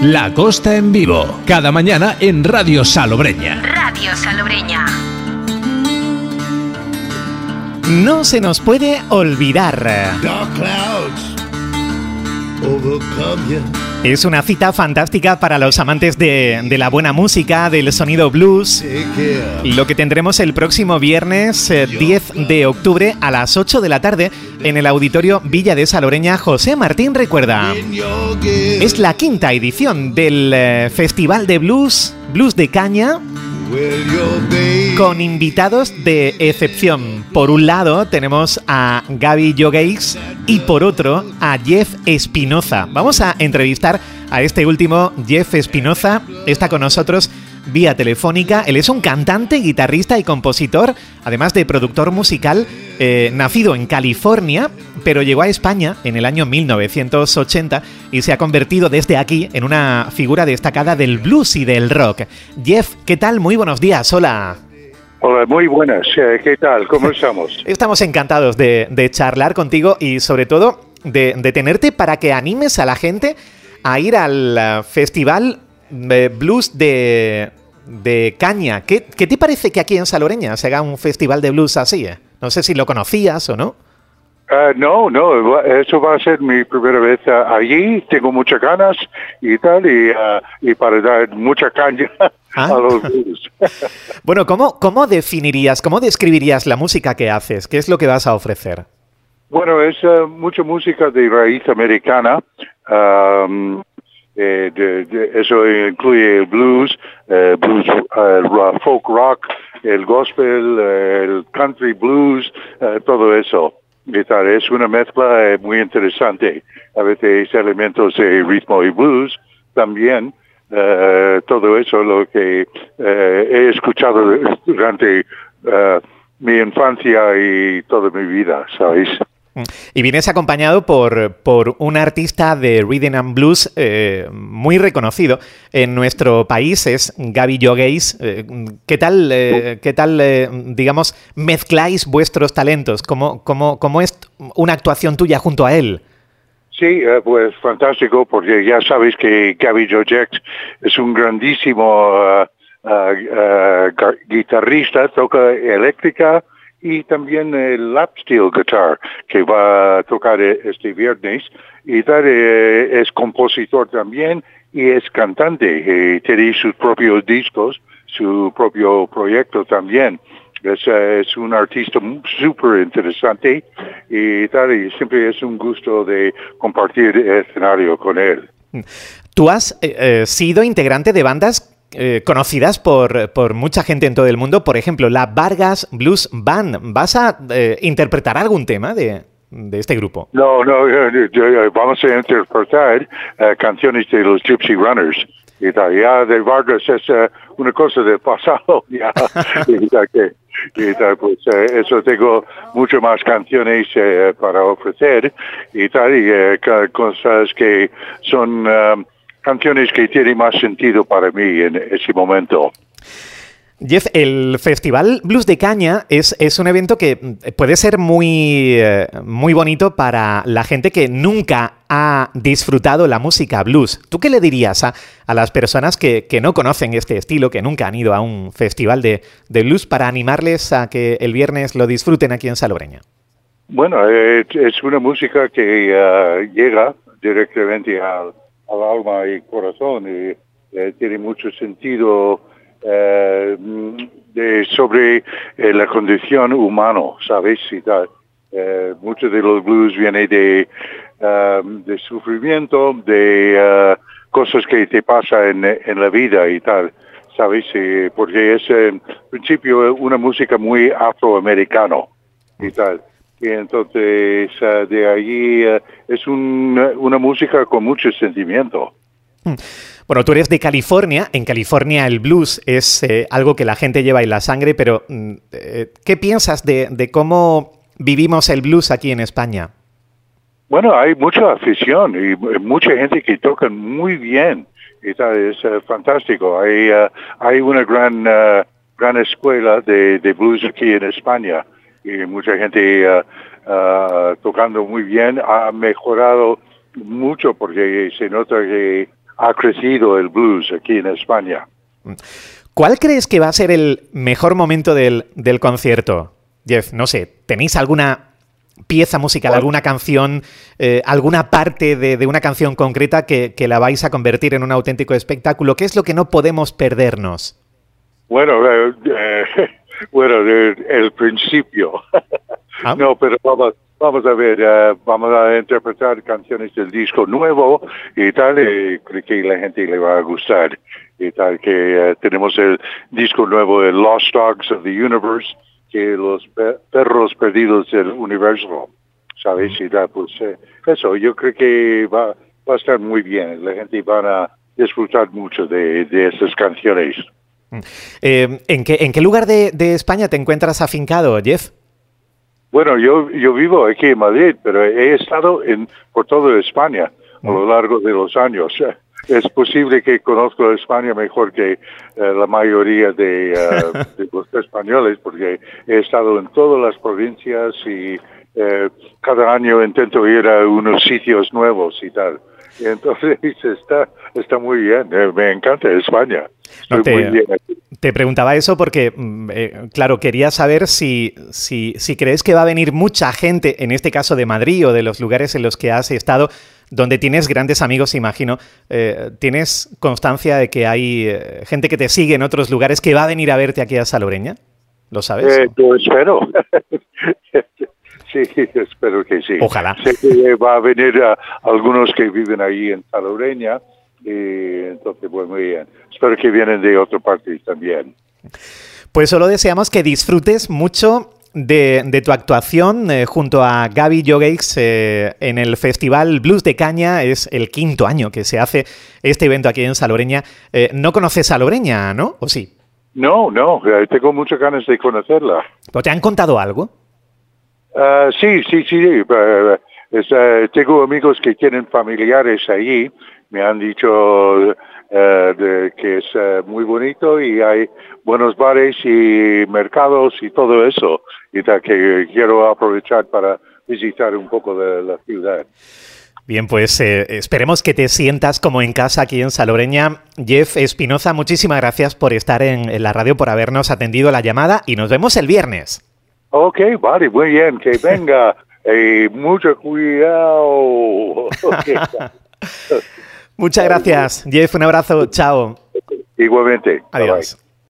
La Costa en vivo, cada mañana en Radio Salobreña. Radio Salobreña. No se nos puede olvidar. Dark clouds overcome you. Es una cita fantástica para los amantes de la buena música, del sonido blues. Lo que tendremos el próximo viernes 10 de octubre a las 8 de la tarde en el Auditorio Villa de Salobreña. José Martín recuerda. Es la quinta edición del Festival de Blues de Caña, con invitados de excepción. Por un lado tenemos a Gaby Jogeis y por otro a Jeff Espinoza. Vamos a entrevistar a este último. Jeff Espinoza está con nosotros vía telefónica. Él es un cantante, guitarrista y compositor, además de productor musical, nacido en California, pero llegó a España en el año 1980 y se ha convertido desde aquí en una figura destacada del blues y del rock. Jeff, ¿qué tal? Muy buenos días, hola. Hola, muy buenas. ¿Qué tal? ¿Cómo estamos? Estamos encantados de charlar contigo y sobre todo de tenerte para que animes a la gente a ir al Festival Blues de Caña. ¿Qué te parece que aquí en Salobreña se haga un festival de blues así? No sé si lo conocías o no. No, eso va a ser mi primera vez allí. Tengo muchas ganas y tal, y para dar mucha caña a los blues. Bueno, ¿cómo describirías la música que haces? ¿Qué es lo que vas a ofrecer? Bueno, es mucha música de raíz americana. Eso incluye el blues, folk rock, el gospel, el country blues, todo eso. Y tal, es una mezcla muy interesante. A veces elementos de ritmo y blues también. Todo eso lo que he escuchado durante mi infancia y toda mi vida, ¿sabéis? Y vienes acompañado por un artista de Rhythm and Blues muy reconocido en nuestro país, es Gaby Jogeis. ¿Qué tal, digamos, mezcláis vuestros talentos? ¿Cómo es una actuación tuya junto a él? Sí, pues fantástico, porque ya sabéis que Gaby Jogeis es un grandísimo guitarrista, toca eléctrica, y también el lap steel guitar que va a tocar este viernes, y tal, es compositor también y es cantante, tiene sus propios discos, su propio proyecto también. Es un artista súper interesante y tal, y siempre es un gusto de compartir el escenario con él. ¿Tú has sido integrante de bandas conocidas por mucha gente en todo el mundo? Por ejemplo, la Vargas Blues Band. ¿Vas a interpretar algún tema de este grupo? No, vamos a interpretar canciones de los Gypsy Runners. Y tal, ya de Vargas es una cosa del pasado. Ya. Y tal, pues eso, tengo muchas más canciones para ofrecer y tal, y cosas que son canciones que tienen más sentido para mí en ese momento. Jeff, el Festival Blues de Caña es un evento que puede ser muy bonito para la gente que nunca ha disfrutado la música blues. ¿Tú qué le dirías a las personas que no conocen este estilo, que nunca han ido a un festival de blues, para animarles a que el viernes lo disfruten aquí en Salobreña? Bueno, es una música que llega directamente al alma y corazón, y tiene mucho sentido sobre la condición humana, ¿sabes? Y tal. Mucho de los blues viene de sufrimiento, de cosas que te pasan en la vida y tal, ¿sabes? Porque es en principio una música muy afroamericano y tal. Y entonces de allí es una música con mucho sentimiento. Bueno, tú eres de California. En California el blues es algo que la gente lleva en la sangre, pero ¿qué piensas de cómo vivimos el blues aquí en España? Bueno, hay mucha afición y mucha gente que toca muy bien. Y tal, es fantástico. Hay una gran escuela de blues aquí en España. Y mucha gente tocando muy bien. Ha mejorado mucho porque se nota que ha crecido el blues aquí en España. ¿Cuál crees que va a ser el mejor momento del concierto, Jeff? No sé, ¿tenéis alguna pieza musical, alguna canción, alguna parte de una canción concreta que la vais a convertir en un auténtico espectáculo? ¿Qué es lo que no podemos perdernos? Bueno, el principio. ¿Ah? No, pero vamos a ver, vamos a interpretar canciones del disco nuevo y tal, creo que la gente le va a gustar. Y tal, que tenemos el disco nuevo de Lost Dogs of the Universe, que los perros perdidos del universo, ¿sabes? Y tal, pues eso, yo creo que va a estar muy bien. La gente va a disfrutar mucho de esas canciones. ¿En qué lugar de España te encuentras afincado, Jeff? Bueno, yo vivo aquí en Madrid, pero he estado por toda España a lo largo de los años. Es posible que conozco España mejor que la mayoría de los españoles, porque he estado en todas las provincias y cada año intento ir a unos sitios nuevos y tal. Y entonces está muy bien, me encanta España. No, te preguntaba eso porque, claro, quería saber si crees que va a venir mucha gente, en este caso de Madrid o de los lugares en los que has estado, donde tienes grandes amigos, imagino. ¿Tienes constancia de que hay gente que te sigue en otros lugares que va a venir a verte aquí a Salobreña? ¿Lo sabes? Yo espero. Sí, espero que sí. Ojalá. Sé que va a venir algunos que viven ahí en Salobreña, y entonces, pues muy bien. Espero que vienen de otra parte también. Pues solo deseamos que disfrutes mucho de tu actuación junto a Gaby Jogeix en el Festival Blues de Caña. Es el 5º año que se hace este evento aquí en Salobreña. ¿No conoces Salobreña, no? ¿O sí? No, tengo muchas ganas de conocerla. ¿Pero te han contado algo? Sí. Tengo amigos que tienen familiares allí. Me han dicho que es muy bonito y hay buenos bares y mercados y todo eso. Y que quiero aprovechar para visitar un poco de la ciudad. Bien, pues esperemos que te sientas como en casa aquí en Salobreña. Jeff Espinoza, muchísimas gracias por estar en la radio, por habernos atendido la llamada y nos vemos el viernes. Ok, vale, muy bien, que venga. Mucho cuidado. Okay. Muchas gracias, Jeff, un abrazo, chao. Igualmente. Adiós. Bye.